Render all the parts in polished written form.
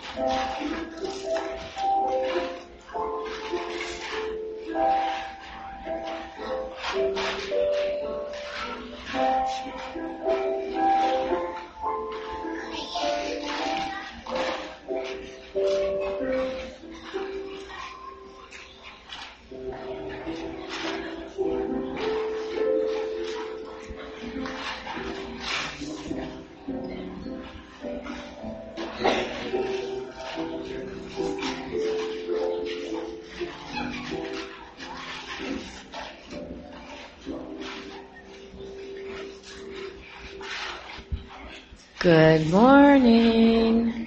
Good morning.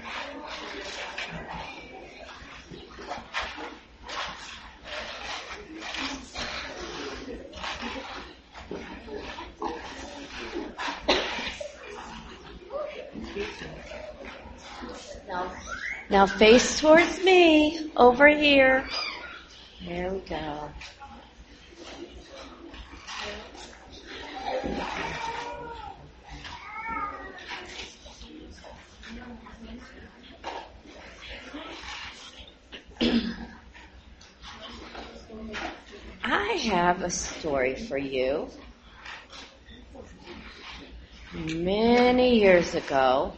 Now face towards me, over here. There we go. I have a story for you. Many years ago,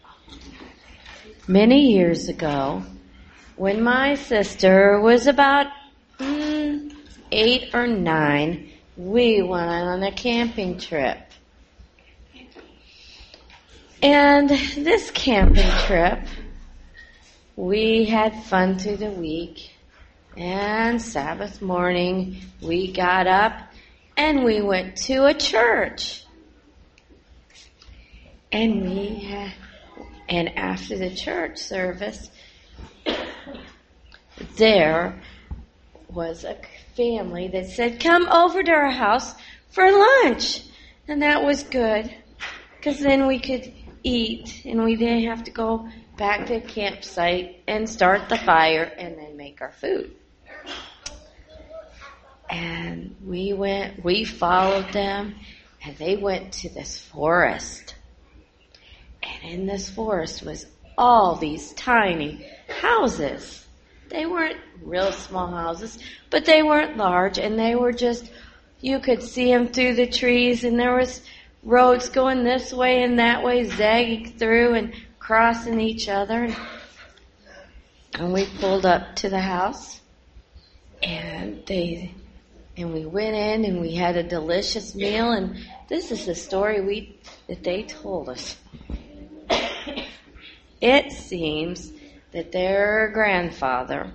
when my sister was about 8 or 9, we went on a camping trip. And this camping trip, we had fun through the week. And Sabbath morning, we got up and we went to a church. And after the church service, there was a family that said, "Come over to our house for lunch." And that was good, because then we could eat and we didn't have to go back to the campsite and start the fire and then make our food. And we followed them, and they went to this forest. And in this forest was all these tiny houses. They weren't real small houses, but they weren't large, and they were just, you could see them through the trees, and there was roads going this way and that way, zagging through and crossing each other. And we pulled up to the house, and we went in and we had a delicious meal, and this is the story that they told us. It seems that their grandfather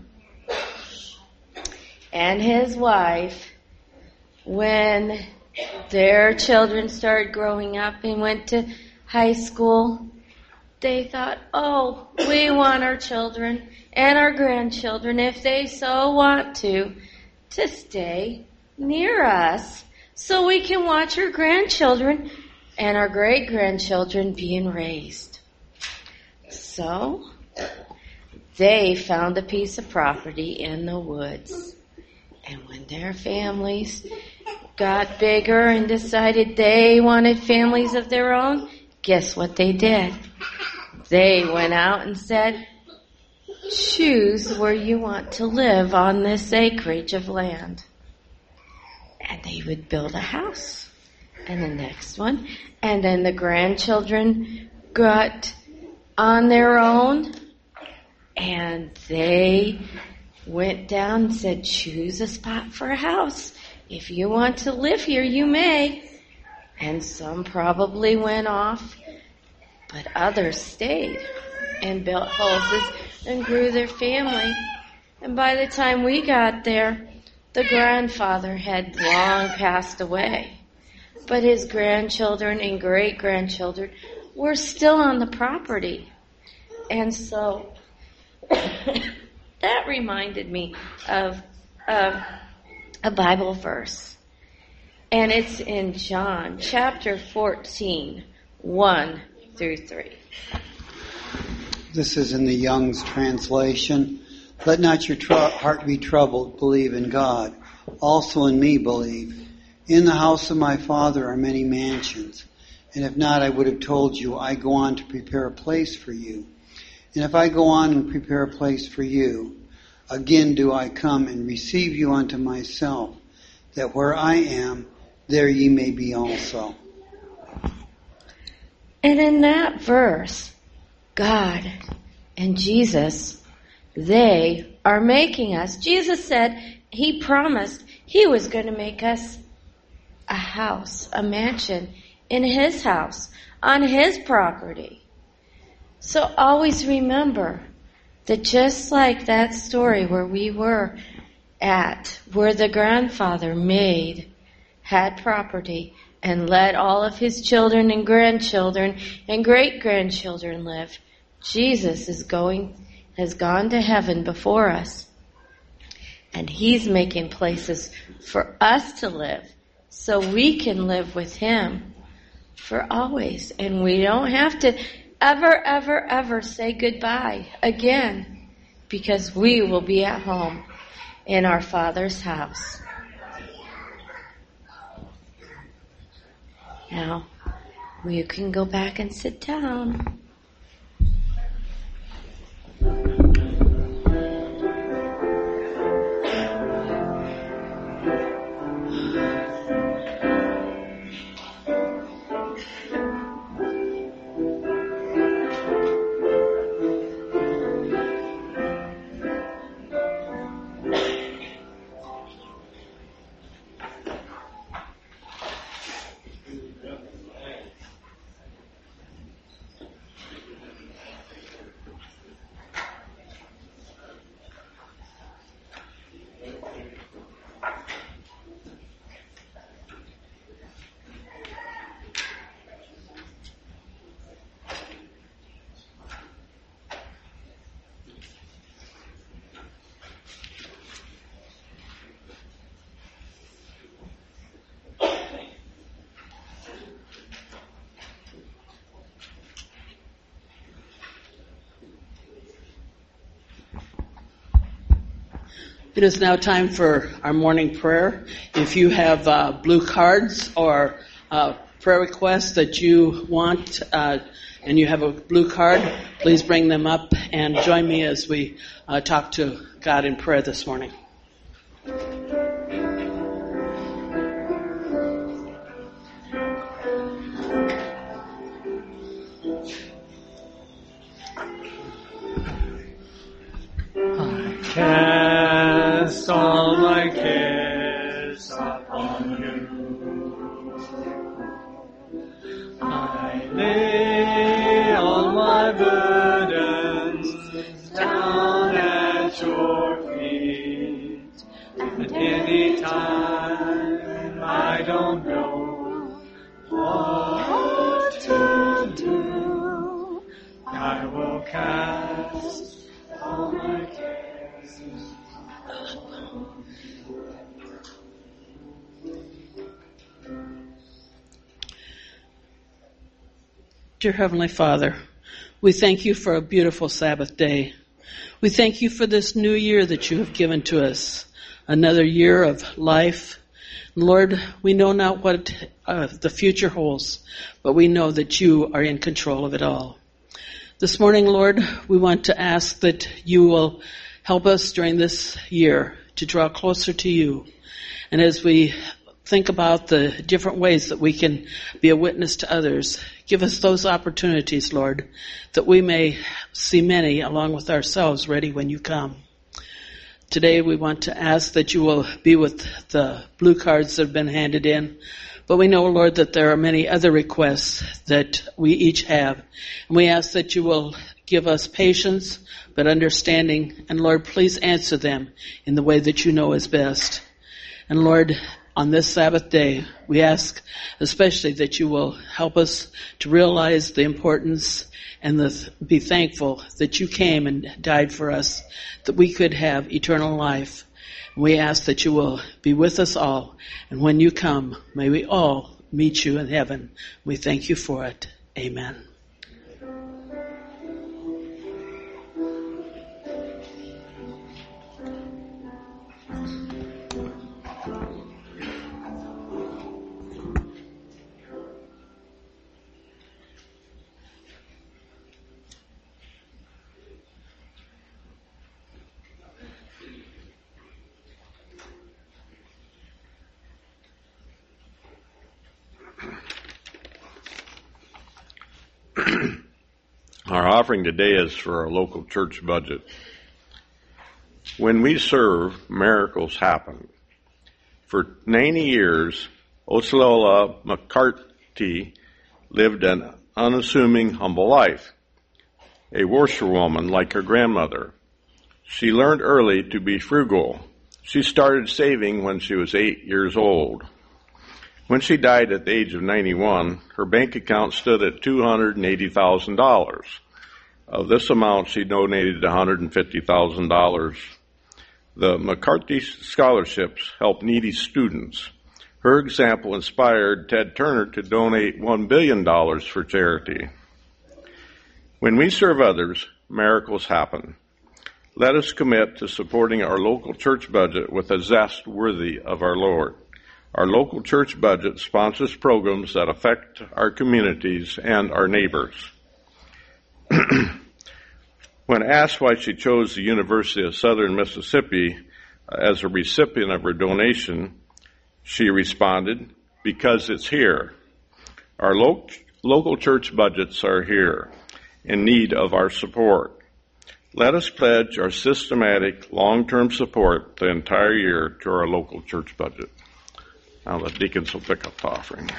and his wife, when their children started growing up and went to high school, they thought, "Oh, we want our children and our grandchildren, if they so want to stay near us so we can watch our grandchildren and our great-grandchildren being raised." So they found a piece of property in the woods. And when their families got bigger and decided they wanted families of their own, guess what they did? They went out and said, "Choose where you want to live on this acreage of land." And they would build a house, and the next one, and then the grandchildren got on their own, and they went down and said, "Choose a spot for a house. If you want to live here, you may." And some probably went off, but others stayed and built houses and grew their family. And by the time we got there, the grandfather had long passed away, but his grandchildren and great-grandchildren were still on the property. And so that reminded me of a Bible verse. And it's in John chapter 14, 1 through 3. This is in the Young's translation. "Let not your heart be troubled. Believe in God. Also in me believe. In the house of my Father are many mansions. And if not, I would have told you, I go on to prepare a place for you. And if I go on and prepare a place for you, again do I come and receive you unto myself, that where I am, there ye may be also. And in that verse, God and Jesus, they are making us. Jesus said, he promised he was going to make us a house, a mansion in his house, on his property. So always remember that just like that story where we were at, where the grandfather had property and let all of his children and grandchildren and great-grandchildren live, Jesus has gone to heaven before us. And he's making places for us to live so we can live with him for always. And we don't have to ever say goodbye again, because we will be at home in our Father's house. Now, you can go back and sit down. It is now time for our morning prayer. If you have blue cards or prayer requests that you want and you have a blue card, please bring them up and join me as we talk to God in prayer this morning. Cast all my cares upon you. I lay all my burdens down at your feet. At any time I don't know what to do. I will cast all my cares. Dear Heavenly Father, we thank you for a beautiful Sabbath day. We thank you for this new year that you have given to us, another year of life. Lord, we know not what the future holds, but we know that you are in control of it all. This morning, Lord, we want to ask that you will help us during this year to draw closer to you. And as we think about the different ways that we can be a witness to others, give us those opportunities, Lord, that we may see many along with ourselves ready when you come. Today we want to ask that you will be with the blue cards that have been handed in. But we know, Lord, that there are many other requests that we each have. And we ask that you will give us patience, but understanding. And Lord, please answer them in the way that you know is best. And Lord, on this Sabbath day, we ask especially that you will help us to realize the importance and be thankful that you came and died for us, that we could have eternal life. We ask that you will be with us all, and when you come, may we all meet you in heaven. We thank you for it. Amen. Our offering today is for our local church budget. When we serve, miracles happen. For 90 years, Osceola McCarty lived an unassuming, humble life. A washerwoman like her grandmother. She learned early to be frugal. She started saving when she was 8 years old. When she died at the age of 91, her bank account stood at $280,000. Of this amount, she donated $150,000. The McCarty scholarships help needy students. Her example inspired Ted Turner to donate $1 billion for charity. When we serve others, miracles happen. Let us commit to supporting our local church budget with a zest worthy of our Lord. Our local church budget sponsors programs that affect our communities and our neighbors. When asked why she chose the University of Southern Mississippi as a recipient of her donation, she responded, "Because it's here. Our local church budgets are here, in need of our support. Let us pledge our systematic, long-term support the entire year to our local church budget." Now the deacons will pick up the offering.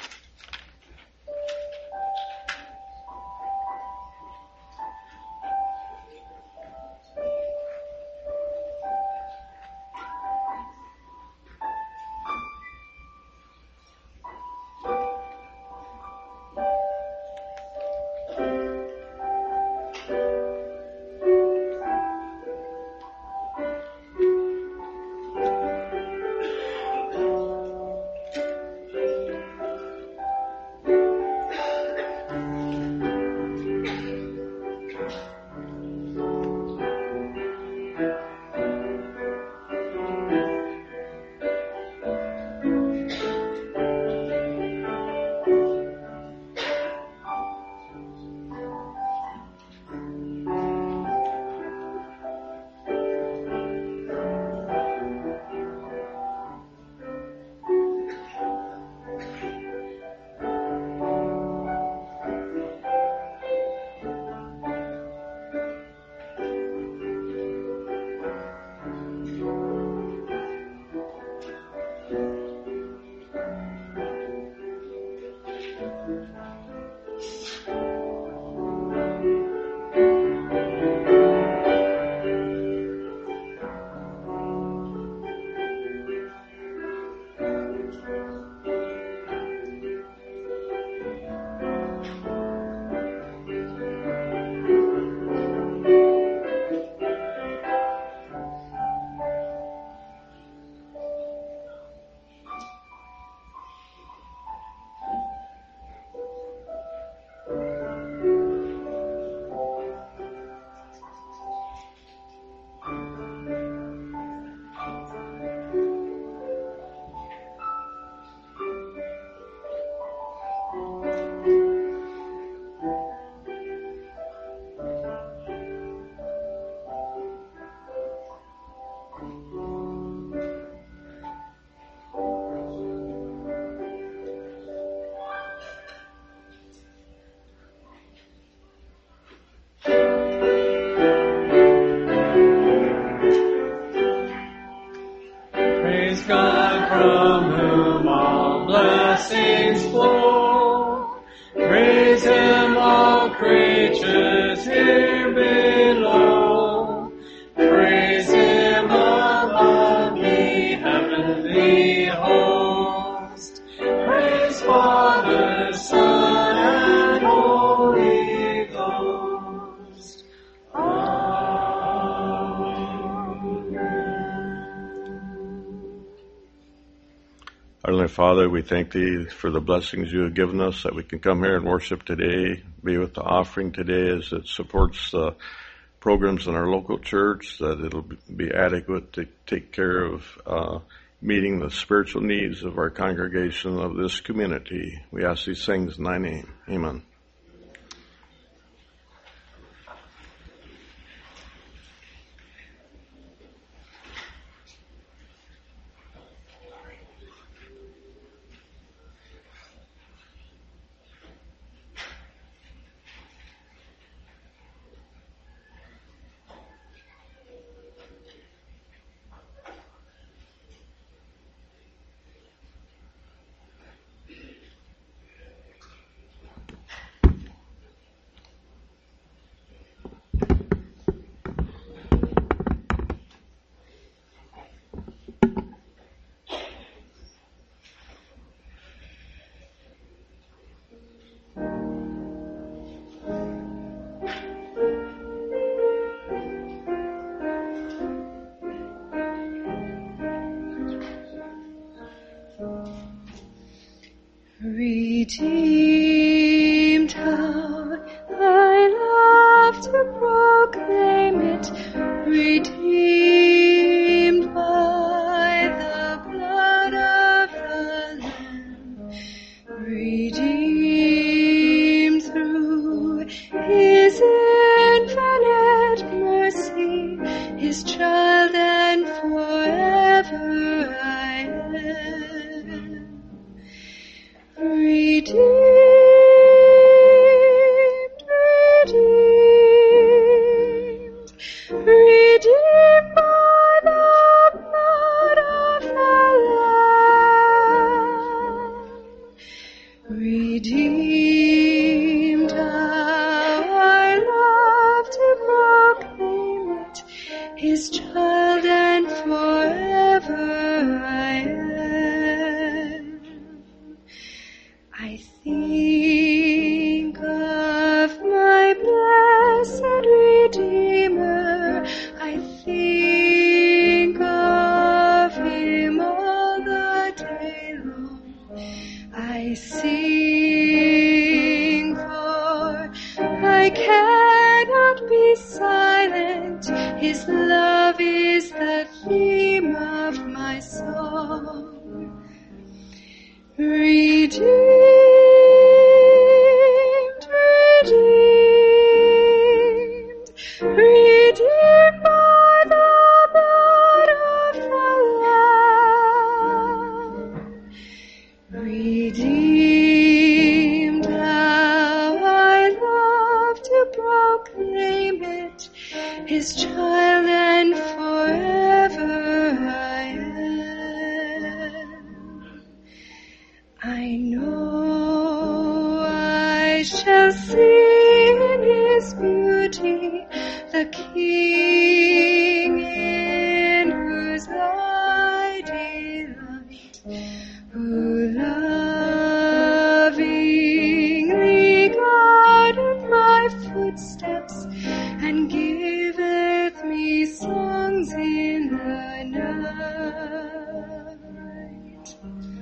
God from whom all blessings flow. Praise Him, all creatures here below. Praise Him above the heavenly host. Praise Father, Son, and Holy Ghost. Our Heavenly Father, we thank Thee for the blessings You have given us, that we can come here and worship today, be with the offering today as it supports the programs in our local church, that it'll be adequate to take care of meeting the spiritual needs of our congregation, of this community. We ask these things in Thy name. Amen. Redeemed, how I love to proclaim it, redeemed by the blood of the Lamb, redeemed through His infinite mercy, His child and forever I am. Redeemed, redeemed, redeemed by the blood of the Lamb. Redeemed, how I love to proclaim it, His child and forever I am. I think of my blessed Redeemer, I think of Him all the day long. I sing, for I cannot be silent, His love is the theme of my song. Redeemed, redeemed, redeemed by the blood of the Lamb. Redeemed, how I love to proclaim it, His child and forever I am. I know I shall see in His beauty the King in whose I delight, who lovingly guideth my footsteps and giveth me songs in the night.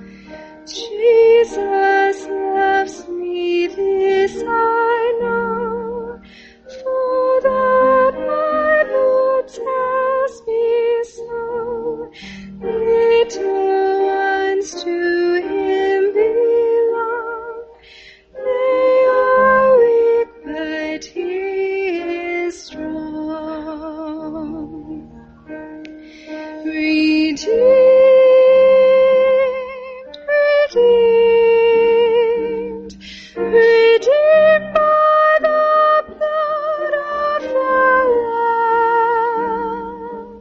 Jesus loves me, this I know, for the Bible tells me so. Little ones to Him belong, they are weak, but He is strong. Redeemed, redeemed, redeemed by the blood of the Lamb.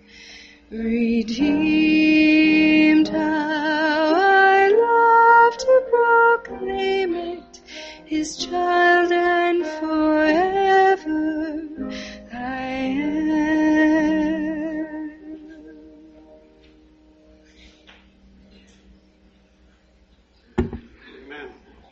Redeemed, how I love to proclaim it, His child and forever I am. Amen.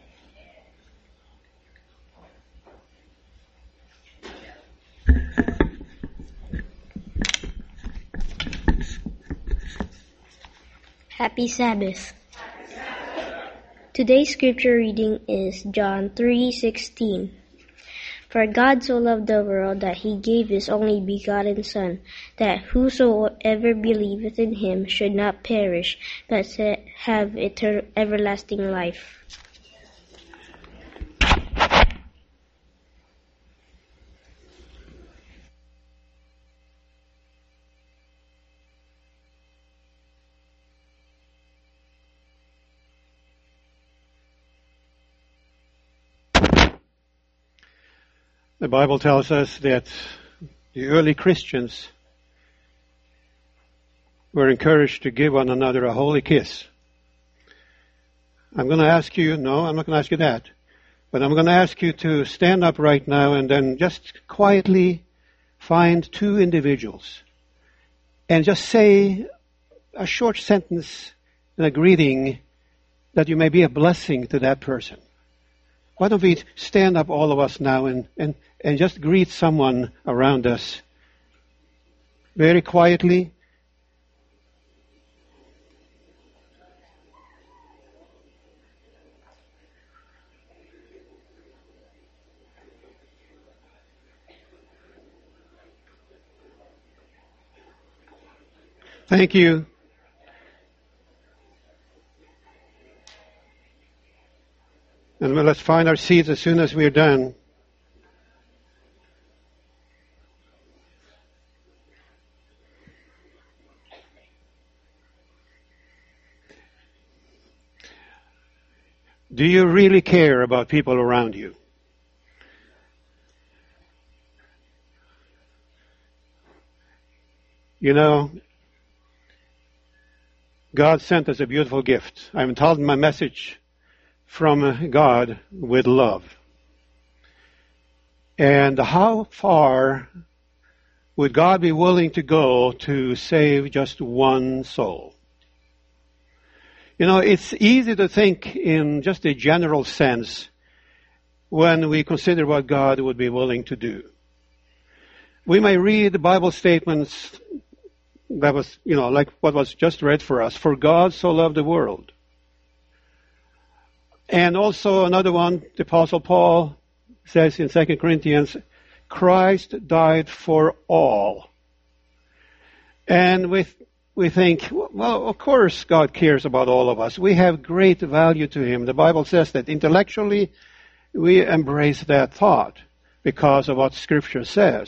Happy Sabbath. Today's scripture reading is John 3:16. For God so loved the world that He gave His only begotten Son, that whosoever believeth in Him should not perish, but have everlasting life. The Bible tells us that the early Christians were encouraged to give one another a holy kiss. I'm going to ask you, no, I'm not going to ask you that, but I'm going to ask you to stand up right now and then just quietly find two individuals and just say a short sentence in a greeting that you may be a blessing to that person. Why don't we stand up, all of us now, and just greet someone around us very quietly. Thank you. And let's find our seats as soon as we're done. Do you really care about people around you? You know, God sent us a beautiful gift. I'm entitled my message, From God with Love. And how far would God be willing to go to save just one soul? You know, it's easy to think in just a general sense when we consider what God would be willing to do. We may read the Bible statements that was, like what was just read for us. For God so loved the world. And also another one, the Apostle Paul says in 2 Corinthians, Christ died for all. And we think, well, of course God cares about all of us. We have great value to Him. The Bible says that intellectually we embrace that thought because of what Scripture says.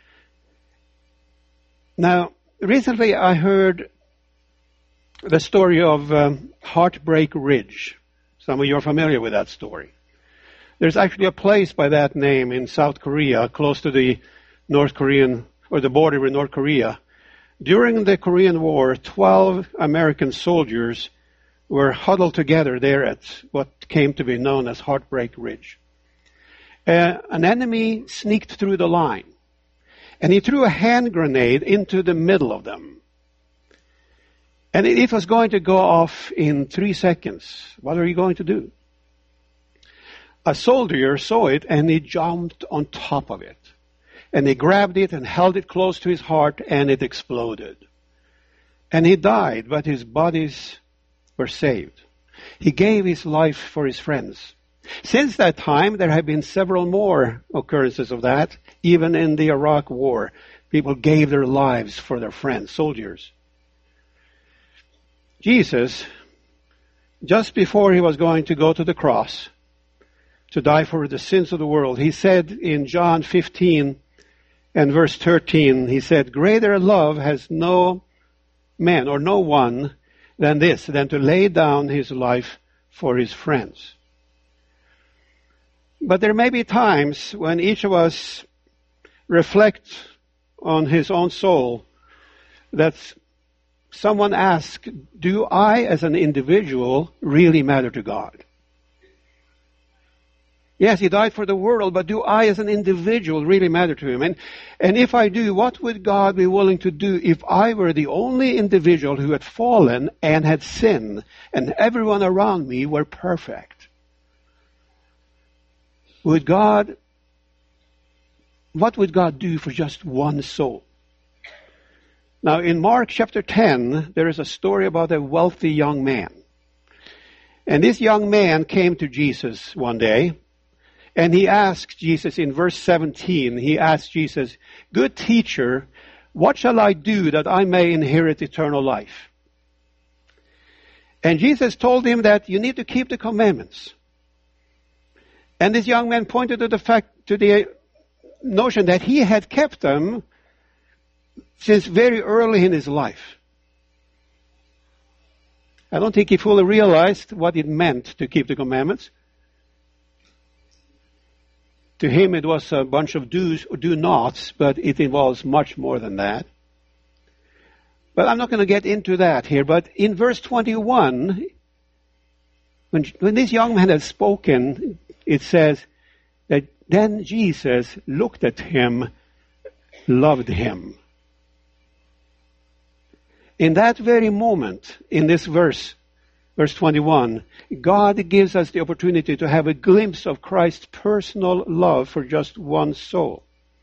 Now, recently I heard the story of Heartbreak Ridge. Some of you are familiar with that story. There's actually a place by that name in South Korea, close to the North Korean, or the border with North Korea. During the Korean War, 12 American soldiers were huddled together there at what came to be known as Heartbreak Ridge. An enemy sneaked through the line, and he threw a hand grenade into the middle of them. And it was going to go off in 3 seconds. What are you going to do? A soldier saw it, and he jumped on top of it. And he grabbed it and held it close to his heart, and it exploded. And he died, but his bodies were saved. He gave his life for his friends. Since that time, there have been several more occurrences of that, even in the Iraq War. People gave their lives for their friends, soldiers. Jesus, just before he was going to go to the cross to die for the sins of the world, he said in John 15 and verse 13, he said, greater love has no man or no one than this, than to lay down his life for his friends. But there may be times when each of us reflect on his own soul that someone asks, do I as an individual really matter to God? Yes, he died for the world, but do I as an individual really matter to him? And if I do, what would God be willing to do if I were the only individual who had fallen and had sinned and everyone around me were perfect? What would God do for just one soul? Now, in Mark chapter 10, there is a story about a wealthy young man. And this young man came to Jesus one day, and he asked Jesus in verse 17, he asked Jesus, good teacher, what shall I do that I may inherit eternal life? And Jesus told him that you need to keep the commandments. And this young man pointed to the notion that he had kept them since very early in his life. I don't think he fully realized what it meant to keep the commandments. To him it was a bunch of do's or do nots, but it involves much more than that. But I'm not going to get into that here. But in verse 21, when this young man had spoken, it says that then Jesus looked at him, loved him. In that very moment, in this verse 21, God gives us the opportunity to have a glimpse of Christ's personal love for just one soul.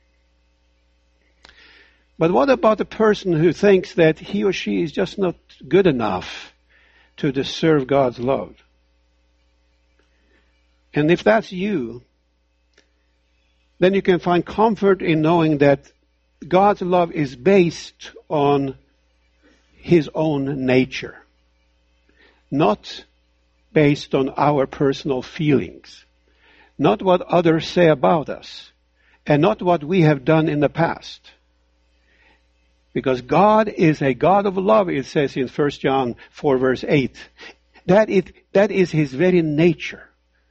But what about the person who thinks that he or she is just not good enough to deserve God's love? And if that's you, then you can find comfort in knowing that God's love is based on his own nature, not based on our personal feelings, not what others say about us, and not what we have done in the past. Because God is a God of love, it says in 1 John 4 verse 8. That is his very nature.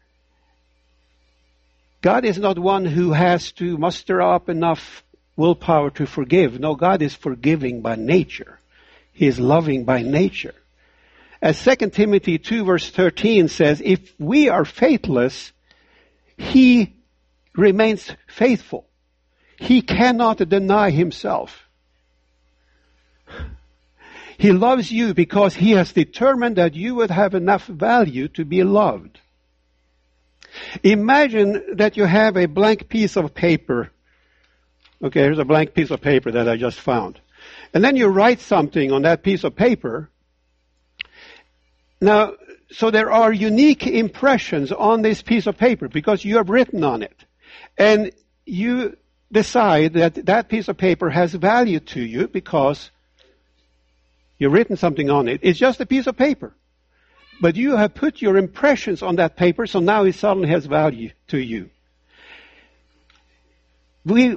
God is not one who has to muster up enough willpower to forgive. No, God is forgiving by nature. He is loving by nature. As 2 Timothy 2 verse 13 says, if we are faithless, he remains faithful. He cannot deny himself. He loves you because he has determined that you would have enough value to be loved. Imagine that you have a blank piece of paper. Okay, here's a blank piece of paper that I just found. And then you write something on that piece of paper. Now, so there are unique impressions on this piece of paper because you have written on it. And you decide that that piece of paper has value to you because you've written something on it. It's just a piece of paper. But you have put your impressions on that paper, so now it suddenly has value to you. We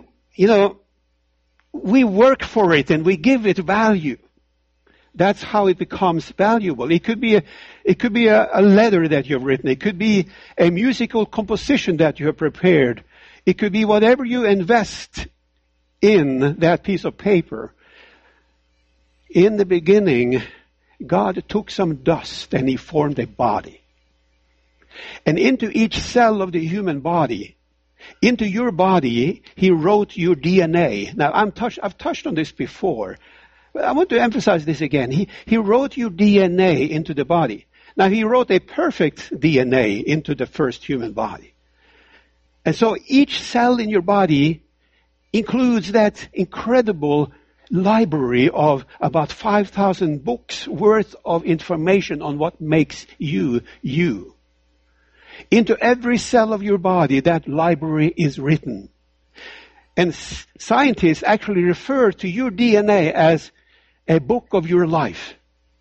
work for it and we give it value. That's how it becomes valuable. It could be a letter that you've written. It could be a musical composition that you have prepared. It could be whatever you invest in that piece of paper. In the beginning, God took some dust and he formed a body. And into each cell of the human body, into your body, he wrote your DNA. Now, I've touched on this before, but I want to emphasize this again. He wrote your DNA into the body. Now, he wrote a perfect DNA into the first human body. And so each cell in your body includes that incredible library of about 5,000 books worth of information on what makes you, you. Into every cell of your body, that library is written. And scientists actually refer to your DNA as a book of your life.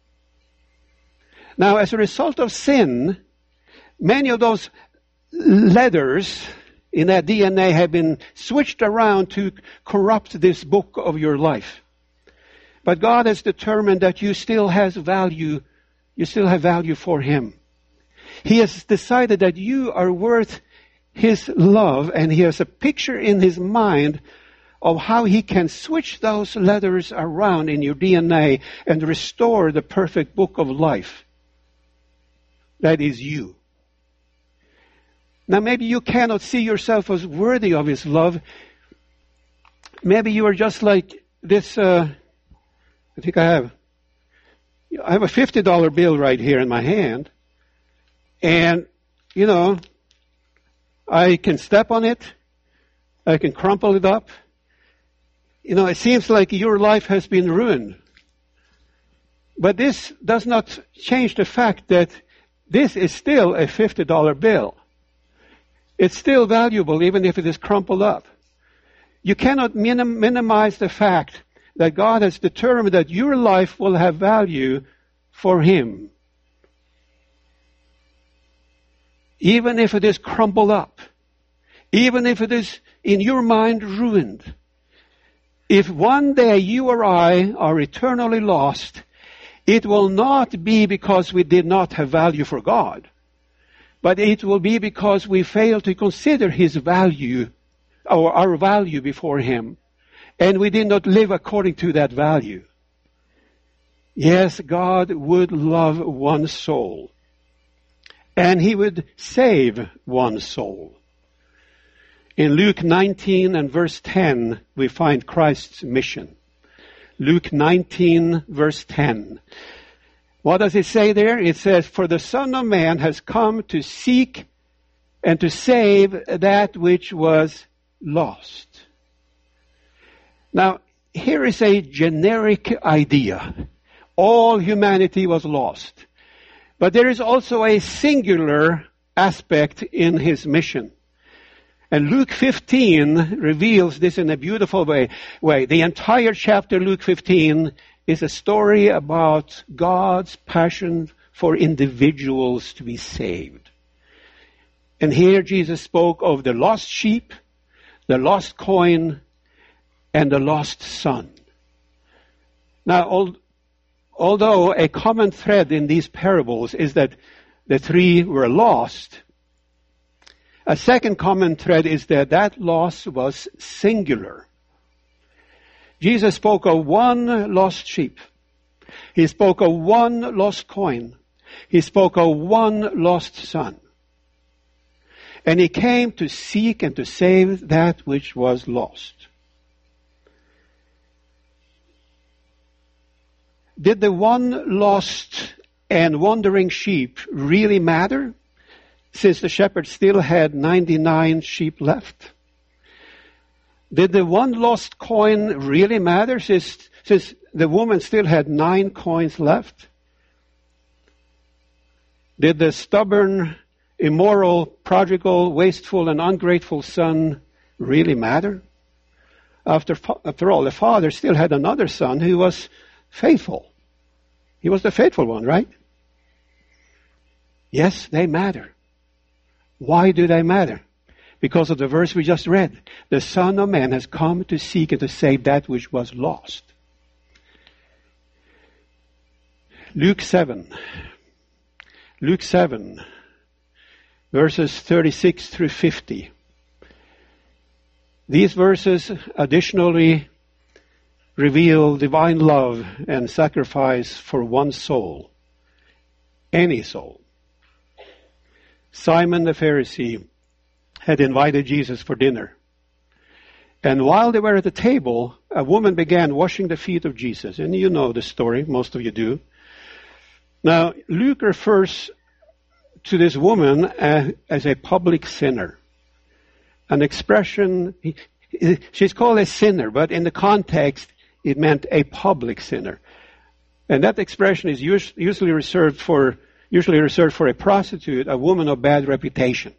Now, as a result of sin, many of those letters in that DNA have been switched around to corrupt this book of your life. But God has determined that you still have value for him. He has decided that you are worth his love, and he has a picture in his mind of how he can switch those letters around in your DNA and restore the perfect book of life. That is you. Now maybe you cannot see yourself as worthy of his love. Maybe you are just like this, I have a $50 bill right here in my hand. And, I can step on it. I can crumple it up. It seems like your life has been ruined. But this does not change the fact that this is still a $50 bill. It's still valuable even if it is crumpled up. You cannot minimize the fact that God has determined that your life will have value for him. Even if it is crumpled up. Even if it is in your mind ruined. If one day you or I are eternally lost, it will not be because we did not have value for God, but it will be because we failed to consider his value, or our value before him, and we did not live according to that value. Yes, God would love one soul, and he would save one soul. In Luke 19 and verse 10, we find Christ's mission. Luke 19 verse 10. What does it say there? It says, "For the Son of Man has come to seek and to save that which was lost." Now, here is a generic idea. All humanity was lost. But there is also a singular aspect in his mission. And Luke 15 reveals this in a beautiful way. The entire chapter, Luke 15, is a story about God's passion for individuals to be saved. And here Jesus spoke of the lost sheep, the lost coin, and the lost son. Now, although a common thread in these parables is that the three were lost, a second common thread is that loss was singular. Jesus spoke of one lost sheep. He spoke of one lost coin. He spoke of one lost son. And he came to seek and to save that which was lost. Did the one lost and wandering sheep really matter, since the shepherd still had 99 sheep left? Did the one lost coin really matter, since the woman still had 9 coins left? Did the stubborn, immoral, prodigal, wasteful, and ungrateful son really matter? After all, the father still had another son who was faithful. He was the faithful one, right? Yes, they matter. Why do they matter? Because of the verse we just read. The Son of Man has come to seek and to save that which was lost. Luke 7, verses 36 through 50. These verses additionally reveal divine love and sacrifice for one soul, any soul. Simon the Pharisee had invited Jesus for dinner. And while they were at the table, a woman began washing the feet of Jesus. And you know the story, most of you do. Now, Luke refers to this woman as a public sinner. An expression, she's called a sinner, but in the context, it meant a public sinner. And that expression is usually reserved for a prostitute, a woman of bad reputation.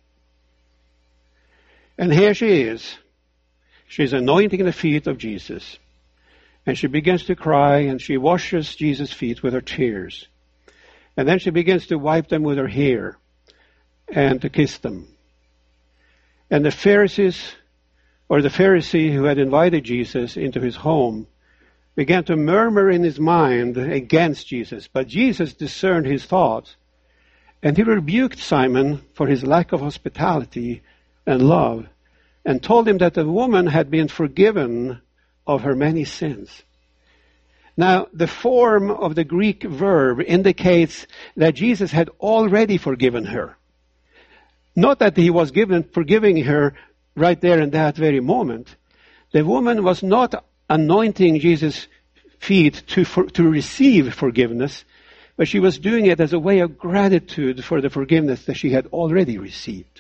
And here she is. She's anointing the feet of Jesus. And she begins to cry, and she washes Jesus' feet with her tears. And then she begins to wipe them with her hair and to kiss them. And the Pharisee who had invited Jesus into his home began to murmur in his mind against Jesus. But Jesus discerned his thoughts, and he rebuked Simon for his lack of hospitality and love, and told him that the woman had been forgiven of her many sins. Now, the form of the Greek verb indicates that Jesus had already forgiven her. Not that he was forgiving her right there in that very moment. The woman was not anointing Jesus' feet to receive forgiveness, but she was doing it as a way of gratitude for the forgiveness that she had already received.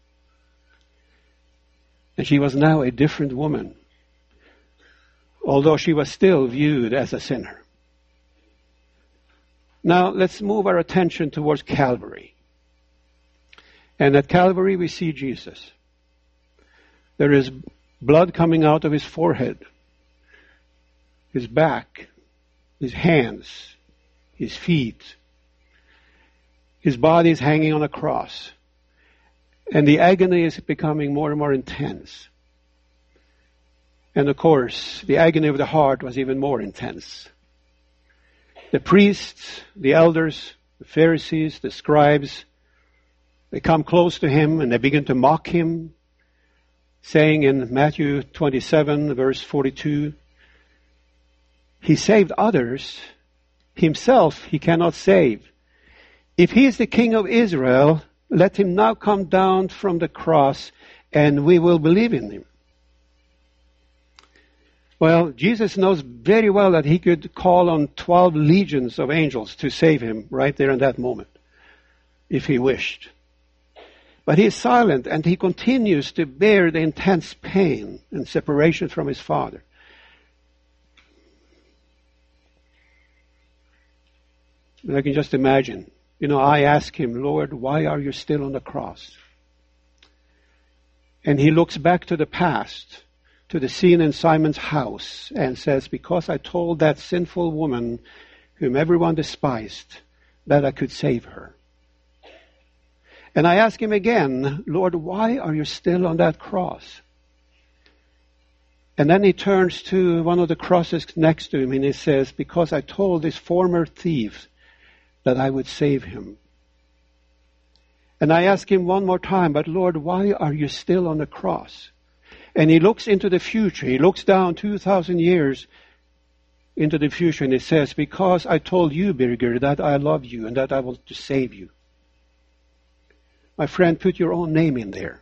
And she was now a different woman, although she was still viewed as a sinner. Now, let's move our attention towards Calvary. And at Calvary, we see Jesus. There is blood coming out of his forehead, his back, his hands, his feet. His body is hanging on a cross. And the agony is becoming more and more intense. And of course, the agony of the heart was even more intense. The priests, the elders, the Pharisees, the scribes, they come close to him and they begin to mock him, saying in Matthew 27, verse 42, he saved others, himself he cannot save. If he is the King of Israel, let him now come down from the cross and we will believe in him. Well, Jesus knows very well that he could call on 12 legions of angels to save him right there in that moment, if he wished. But he is silent and he continues to bear the intense pain and separation from his Father. And I can just imagine, I ask him, Lord, why are you still on the cross? And he looks back to the past, to the scene in Simon's house and says, because I told that sinful woman whom everyone despised that I could save her. And I ask him again, Lord, why are you still on that cross? And then he turns to one of the crosses next to him and he says, because I told this former thief that I would save him. And I ask him one more time, but Lord, why are you still on the cross? And he looks into the future. He looks down 2,000 years into the future and he says, because I told you, Birger, that I love you and that I want to save you. My friend, put your own name in there.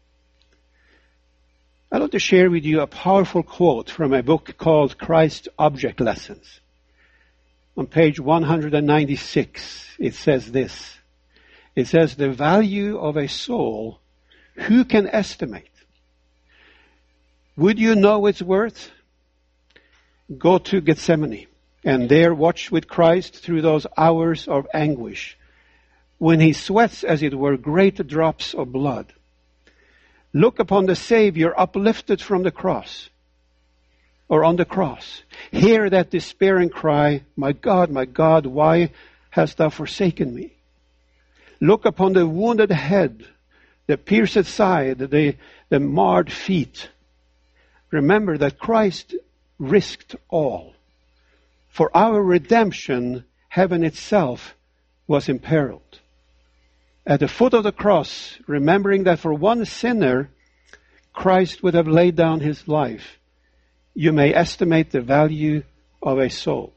I'd like to share with you a powerful quote from a book called Christ Object Lessons. On page 196, it says this. It says, the value of a soul, who can estimate? Would you know its worth? Go to Gethsemane and there watch with Christ through those hours of anguish when he sweats, as it were, great drops of blood. Look upon the Savior uplifted from the cross or on the cross. Hear that despairing cry, my God, why hast thou forsaken me? Look upon the wounded head, the pierced side, the marred feet. Remember that Christ risked all. For our redemption, heaven itself was imperiled. At the foot of the cross, remembering that for one sinner, Christ would have laid down his life, you may estimate the value of a soul.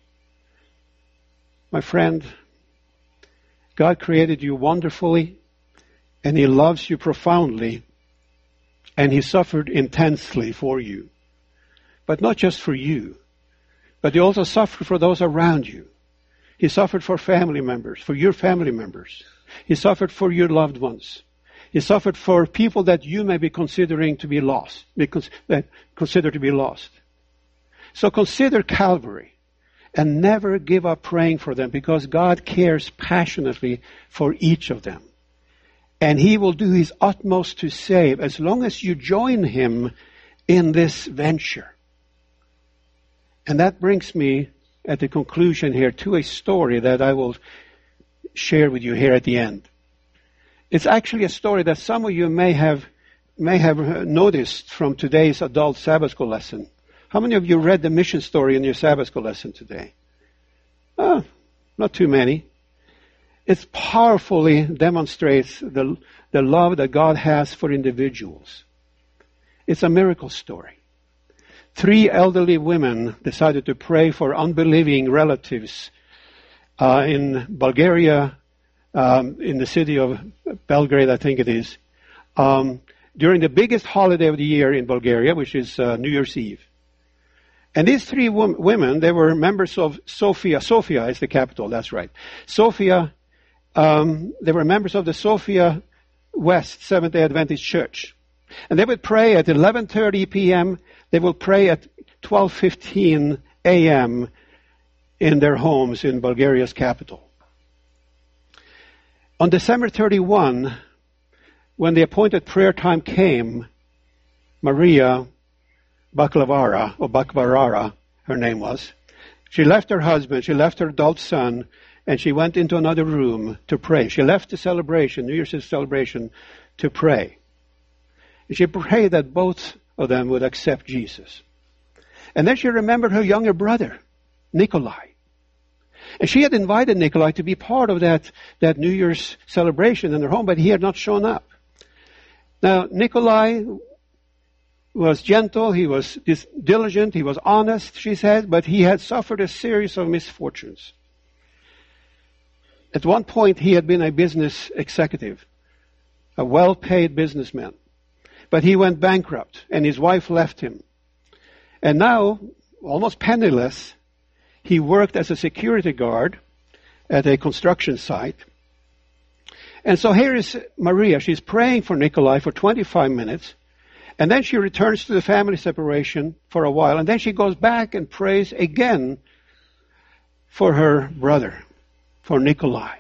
My friend, God created you wonderfully, and he loves you profoundly, and he suffered intensely for you. But not just for you, but he also suffered for those around you. He suffered for family members, for your family members. He suffered for your loved ones. He suffered for people that you may be considering to be lost, consider to be lost. So consider Calvary and never give up praying for them, because God cares passionately for each of them. And he will do his utmost to save as long as you join him in this venture. And that brings me at the conclusion here to a story that I will share with you here at the end. It's actually a story that some of you may have noticed from today's adult Sabbath school lesson. How many of you read the mission story in your Sabbath school lesson today? Oh, not too many. It powerfully demonstrates the love that God has for individuals. It's a miracle story. 3 elderly women decided to pray for unbelieving relatives in Bulgaria, in the city of Belgrade, I think it is, during the biggest holiday of the year in Bulgaria, which is New Year's Eve. And these 3 women, they were members of Sofia. Sofia is the capital, that's right. Sofia, they were members of the Sofia West Seventh-day Adventist Church. And they would pray at 11:30 p.m., they will pray at 12:15 a.m. in their homes in Bulgaria's capital. On December 31, when the appointed prayer time came, Maria Bakvarara, her name was, she left her husband, she left her adult son, and she went into another room to pray. She left the celebration, New Year's Eve celebration, to pray. And she prayed that both of them would accept Jesus. And then she remembered her younger brother, Nikolai. And she had invited Nikolai to be part of that New Year's celebration in their home, but he had not shown up. Now, Nikolai was gentle, he was diligent, he was honest, she said, but he had suffered a series of misfortunes. At one point, he had been a business executive, a well-paid businessman. But he went bankrupt, and his wife left him. And now, almost penniless, he worked as a security guard at a construction site. And so here is Maria. She's praying for Nikolai for 25 minutes. And then she returns to the family separation for a while. And then she goes back and prays again for her brother, for Nikolai.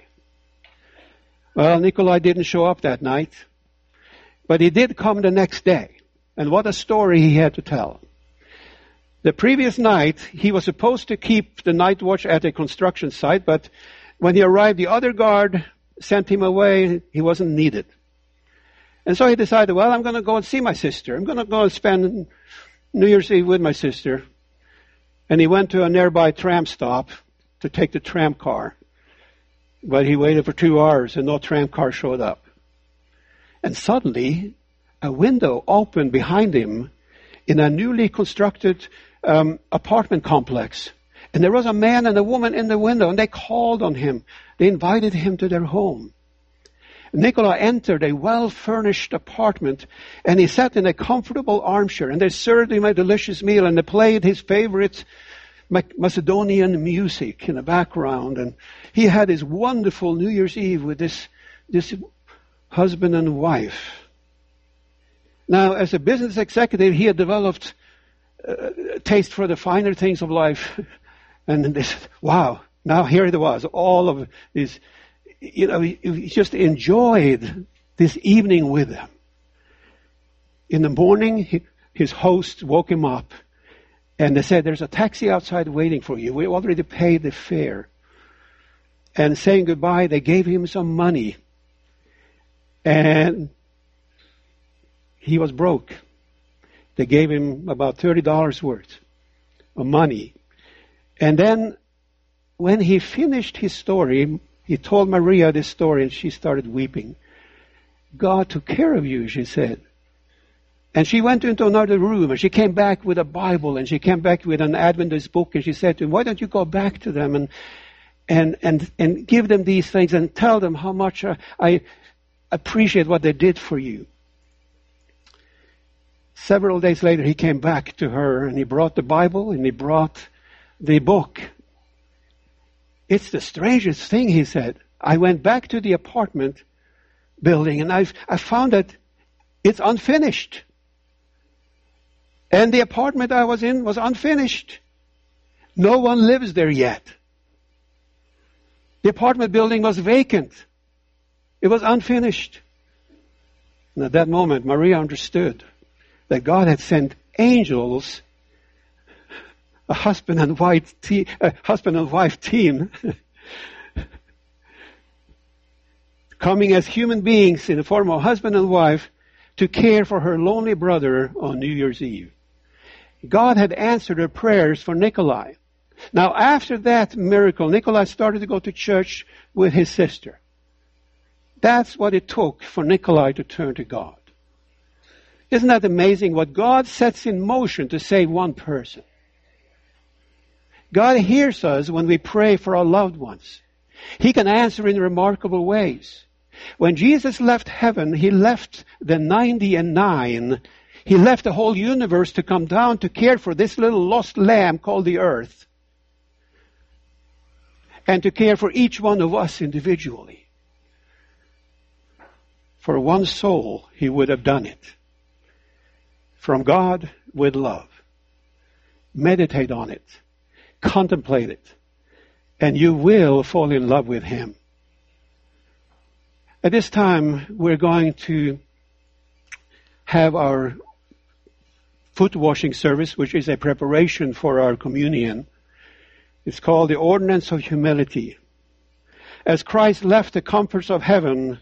Well, Nikolai didn't show up that night. But he did come the next day. And what a story he had to tell. The previous night, he was supposed to keep the night watch at a construction site, but when he arrived, the other guard sent him away. He wasn't needed. And so he decided, well, I'm going to go and see my sister. I'm going to go and spend New Year's Eve with my sister. And he went to a nearby tram stop to take the tram car. But he waited for 2 hours and no tram car showed up. And suddenly, a window opened behind him in a newly constructed apartment complex. And there was a man and a woman in the window, and they called on him. They invited him to their home. Nikolai entered a well-furnished apartment, and he sat in a comfortable armchair, and they served him a delicious meal, and they played his favorite Macedonian music in the background. And he had his wonderful New Year's Eve with this husband and wife. Now, as a business executive, he had developed a taste for the finer things of life. And this, wow, now here it was, all of these, he just enjoyed this evening with them. In the morning, his host woke him up, and they said, there's a taxi outside waiting for you. We already paid the fare. And saying goodbye, they gave him some money. And he was broke. They gave him about $30 worth of money. And then when he finished his story, he told Maria this story, and she started weeping. God took care of you, she said. And she went into another room, and she came back with a Bible, and she came back with an Adventist book, and she said to him, why don't you go back to them and give them these things and tell them how much I appreciate what they did for you. Several days later, he came back to her, and he brought the Bible, and he brought the book. It's the strangest thing, he said. I went back to the apartment building, and I found that it's unfinished. And the apartment I was in was unfinished. No one lives there yet. The apartment building was vacant. It was unfinished. And at that moment, Maria understood that God had sent angels, a husband and wife team, coming as human beings in the form of husband and wife to care for her lonely brother on New Year's Eve. God had answered her prayers for Nikolai. Now, after that miracle, Nikolai started to go to church with his sister. That's what it took for Nikolai to turn to God. Isn't that amazing what God sets in motion to save one person? God hears us when we pray for our loved ones. He can answer in remarkable ways. When Jesus left heaven, He left the 99. He left the whole universe to come down to care for this little lost lamb called the earth. And to care for each one of us individually. For one soul, He would have done it. From God with love. Meditate on it. Contemplate it. And you will fall in love with Him. At this time, we're going to have our foot washing service, which is a preparation for our communion. It's called the Ordinance of Humility. As Christ left the comforts of heaven,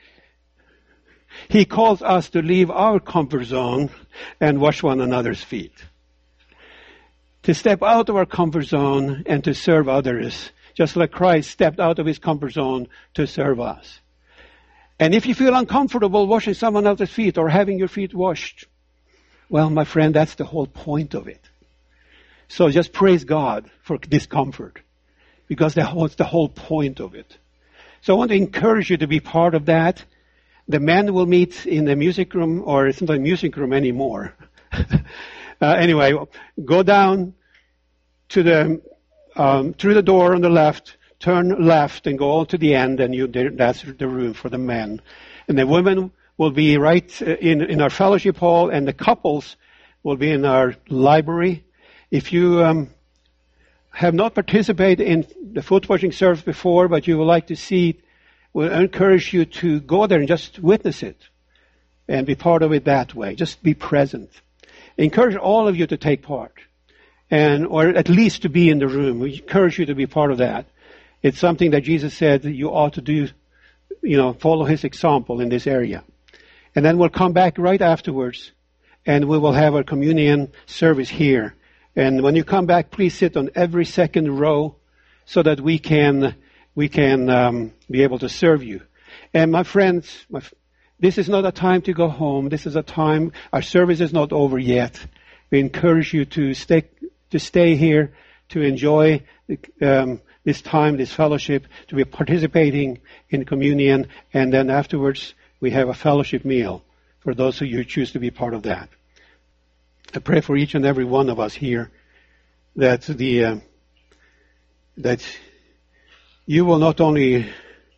He calls us to leave our comfort zone and wash one another's feet. To step out of our comfort zone and to serve others, just like Christ stepped out of His comfort zone to serve us. And if you feel uncomfortable washing someone else's feet or having your feet washed, well, my friend, that's the whole point of it. So just praise God for discomfort, because that's the whole point of it. So I want to encourage you to be part of that. The men will meet in the music room, or it's not a music room anymore. Anyway, go down to the through the door on the left, turn left, and go all to the end, and that's the room for the men. And the women will be right in our fellowship hall, and the couples will be in our library. If you have not participated in the foot washing service before, but you would like to see it, we'll encourage you to go there and just witness it. and be part of it that way. Just be present. Encourage all of you to take part, or at least to be in the room. We encourage you to be part of that. It's something that Jesus said that you ought to do, follow his example in this area. And then we'll come back right afterwards, and we will have our communion service here. And when you come back, please sit on every second row so that we can be able to serve you. And my friends, this is not a time to go home. This is a time, our service is not over yet. We encourage you to stay here, to enjoy this time, this fellowship, to be participating in communion, and then afterwards we have a fellowship meal for those of you who choose to be part of that. I pray for each and every one of us here that you will not only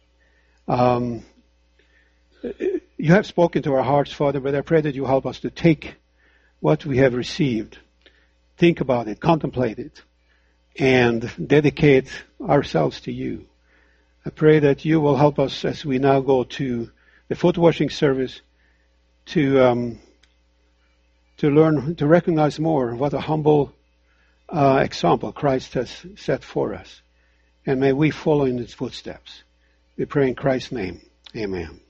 you have spoken to our hearts, Father, but I pray that you help us to take what we have received, think about it, contemplate it, and dedicate ourselves to you. I pray that you will help us as we now go to the foot washing service to learn, to recognize more what a humble example Christ has set for us. And may we follow in his footsteps. We pray in Christ's name. Amen.